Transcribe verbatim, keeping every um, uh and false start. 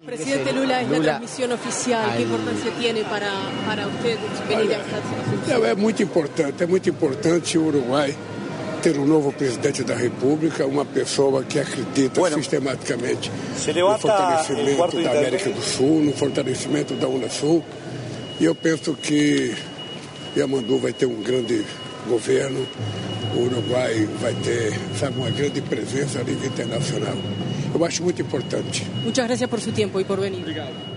Presidente Lula, es Lula. la transmisión oficial. Ay. ¿Qué importancia tiene para, para usted venir a esta transmisión? É muito importante, é muito importante o Uruguai ter um novo presidente da República, uma pessoa que acredita Bueno, sistematicamente se no levanta el fortalecimento cuarto da interno. América do Sul, no fortalecimento da Unasul. E eu penso que Yamandu vai ter um grande governo, o Uruguai vai ter, sabe, uma grande presença a nível internacional. Eu acho muito importante. Muchas gracias por su tiempo y por venir. Obrigado.